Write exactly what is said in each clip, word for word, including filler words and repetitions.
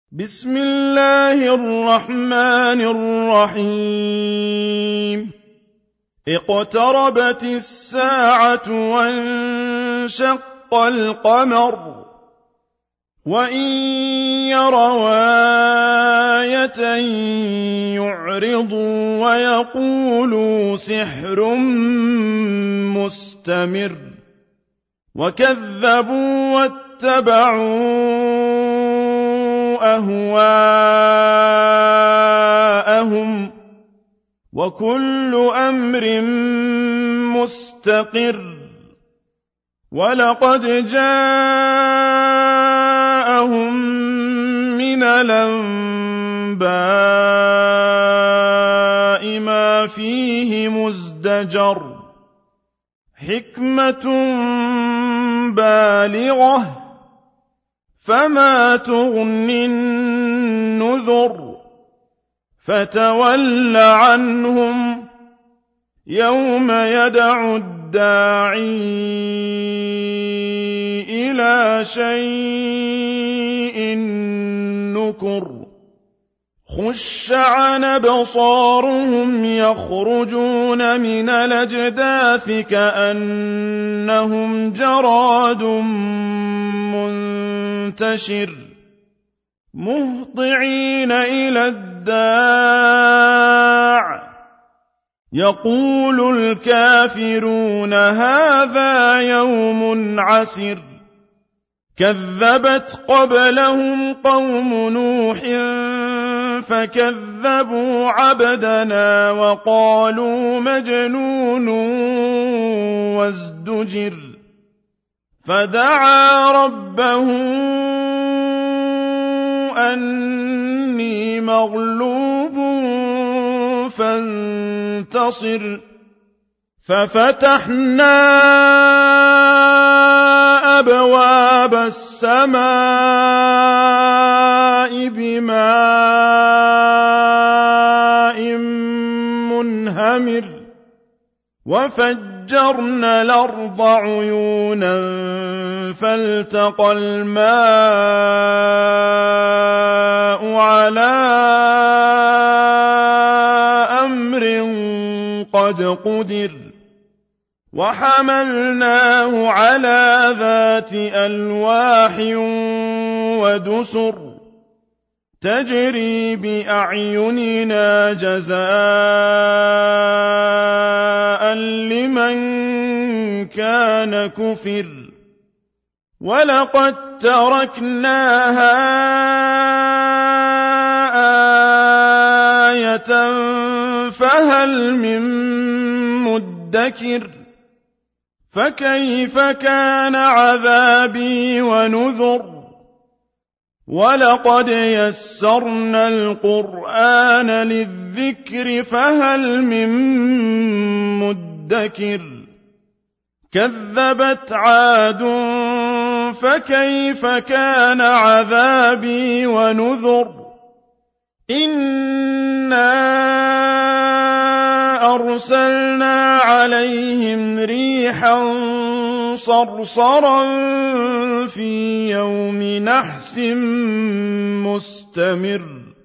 بسم الله الرحمن الرحيم اقتربت الساعة وانشق القمر وإن يروا آية يعرضوا ويقولوا سحر مستمر وكذبوا واتبعوا أهواءهم وكل أمر مستقر ولقد جاءهم من الأنباء ما فيه مزدجر حكمة بالغة فما تغني النذر فتول عنهم يوم يدعو الداعي إلى شيء نكر خش عن أبصارهم يخرجون من الأجداث كأنهم جراد منتشر مهطعين إلى الداع يقول الكافرون هذا يوم عسر كذبت قبلهم قوم نوح فكذبوا عبدنا وقالوا مجنون وازدجر فدعا ربه أني مغلوب فانتصر ففتحنا أبواب السماء بماء منهمر وفجرنا الأرض عيونا فالتقى الماء على أمر قد قدر وحملناه على ذات ألواح ودسر تجري بأعيننا جزاء لمن كان كفر ولقد تركناها آية فهل من مدكر فكيف كان عذابي ونذر ولقد يسرنا القرآن للذكر فهل من مدكر كذبت عاد فكيف كان عذابي ونذر إنا أرسلنا عليهم ريحا صرصرا في يوم نحس مستمر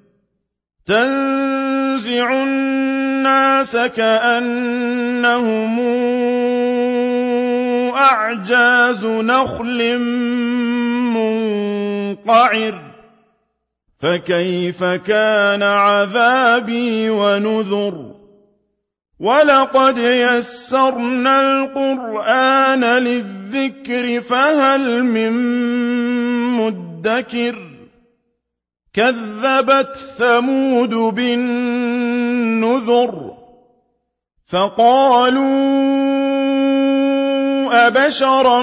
تنزع الناس كأنهم أعجاز نخل منقعر فكيف كان عذابي ونذر ولقد يسرنا القرآن للذكر فهل من مدكر كذبت ثمود بالنذر فقالوا أبشرا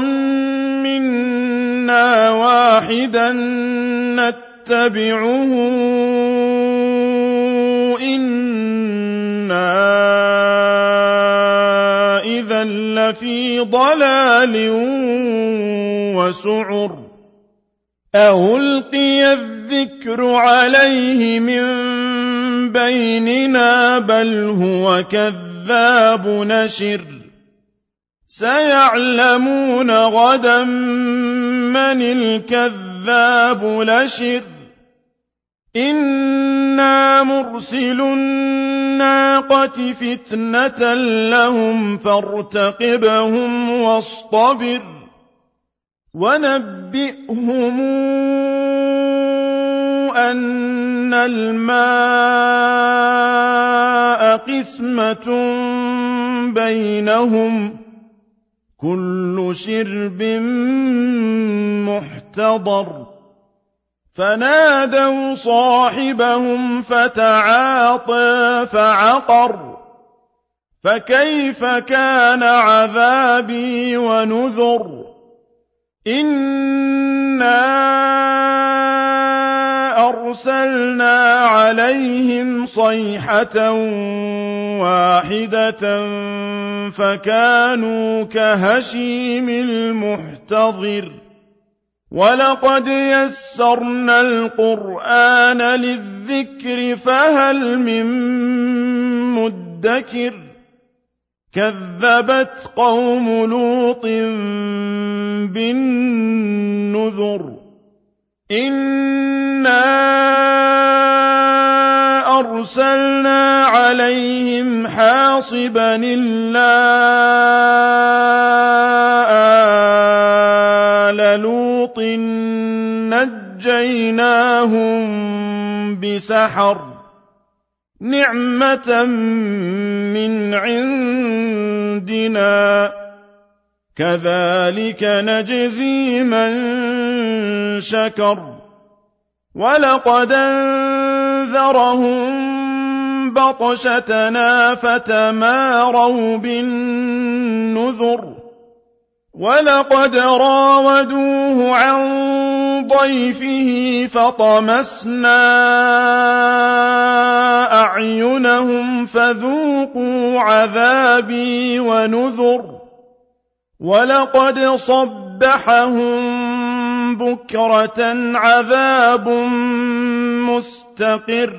منا واحدا نتبعه إنا إذا لفي ضلال وسعر ألقي الذكر عليه من بيننا بل هو كذاب نشر سيعلمون غدا من الكذاب الأشر إِنَّا مُرْسِلُو النَّاقَةِ فِتْنَةً لَّهُمْ فَارْتَقِبْهُمْ وَاصْطَبِرْ وَنَبِّئْهُمْ أَنَّ الْمَاءَ قِسْمَةٌ بَيْنَهُمْ كُلُّ شِرْبٍ مُّحْتَضَرٌ فَنَادَوْا صَاحِبَهُمْ فَتَعَاطَىٰ فَعَقَرَ فَكَيْفَ كَانَ عَذَابِي وَنُذُرِ إِنَّا أَرْسَلْنَا عَلَيْهِمْ صَيْحَةً وَاحِدَةً فَكَانُوا كَهَشِيمِ الْمُحْتَظِرِ وَلَقَدْ يَسَّرْنَا الْقُرْآنَ لِلذِّكْرِ فَهَلْ مِن مُّدَّكِرٍ كَذَّبَتْ قَوْمُ لُوطٍ بِالنُّذُرِ إِنَّا أَرْسَلْنَا عَلَيْهِمْ حَاصِبًا إِلَّا آلَ لُوطٍ نَجَّيْنَاهُم بِسَحَرٍ نِّعْمَةً مِّنْ عِندِنَا كَذَٰلِكَ نَجْزِي مَن شَكَرَ وَلَقَدْ أَنذَرَهُم بَطْشَتَنَا فَتَمَارَوْا بِالنُّذُرِ وَلَقَدْ رَاوَدُوهُ عَن ضَيْفِهِ فَطَمَسْنَا أَعْيُنَهُمْ فَذُوقُوا عَذَابِي وَنُذُرِ وَلَقَدْ صَبَّحَهُم بُكْرَةً عَذَابٌ مُّسْتَقِرٌّ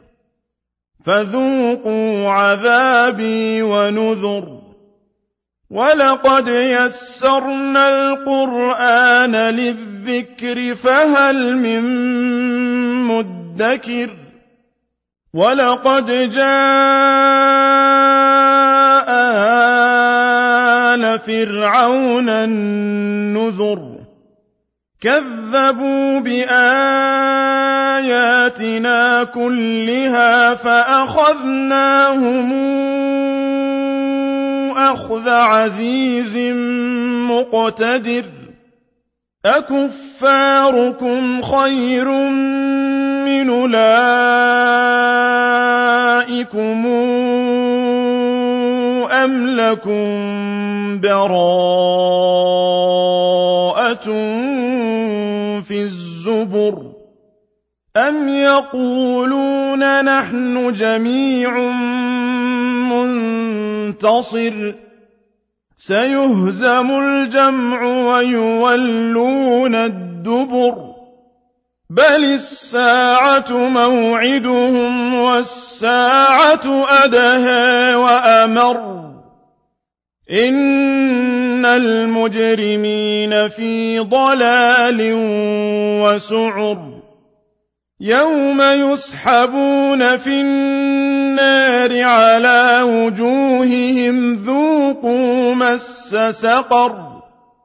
فَذُوقُوا عَذَابِي وَنُذُرِ وَلَقَدْ يَسَّرْنَا الْقُرْآنَ لِلذِّكْرِ فَهَلْ مِن مُّدَّكِرٍ وَلَقَدْ جَاءَ آلَ فِرْعَوْنَ النُّذُرُ كَذَّبُوا بِآيَاتِنَا كُلِّهَا فَأَخَذْنَاهُمْ أَخْذَ عَزِيزٍ مُّقْتَدِرٍ أَكُفَّارُكُمْ خَيْرٌ مِّنْ أُولَٰئِكُمْ أَمْ لَكُمْ بَرَاءَةٌ فِي الزُّبُرِ أَمْ يَقُولُونَ نَحْنُ جَمِيعٌ مُّنتَصِرٌ سَيُهْزَمُ الْجَمْعُ وَيُوَلُّونَ الدُّبُرَ بَلِ السَّاعَةُ مَوْعِدُهُمْ وَالسَّاعَةُ أَدْهَىٰ وَأَمَرُّ إِنَّ الْمُجْرِمِينَ فِي ضَلَالٍ وَسُعُرٍ يَوْمَ يُسْحَبُونَ فِي النَّارِ عَلَىٰ وُجُوهِهِمْ ذُوقُوا مَسَّ سَقَرَ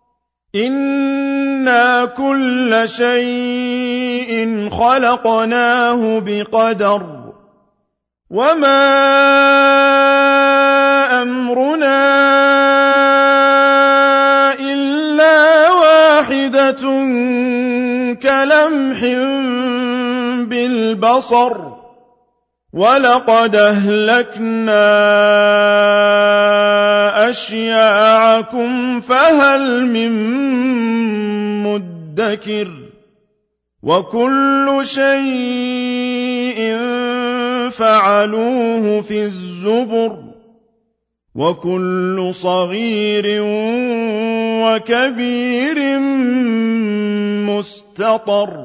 إِنَّا كُلَّ شَيْءٍ خَلَقْنَاهُ بِقَدَرٍ وَمَا أَمْرُنَا إِلَّا وَاحِدَةٌ كَلَمْحٍ بِالْبَصَرِ وَلَقَدْ أَهْلَكْنَا أَشْيَاعَكُمْ فَهَلْ مِن مُّدَّكِرٍ وَكُلُّ شَيْءٍ فَعَلُوهُ فِي الزُّبُرِ وَكُلُّ صَغِيرٍ وَكَبِيرٍ مُّسْتَطَرٌ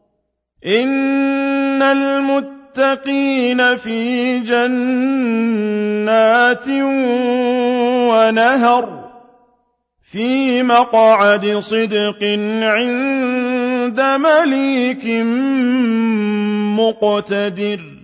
إِنَّ الْمُتَّقِينَ فِي جَنَّاتٍ وَنَهَرٍ فِي مَقْعَدِ صِدْقٍ عِندَ مَلِيكٍ مقتدر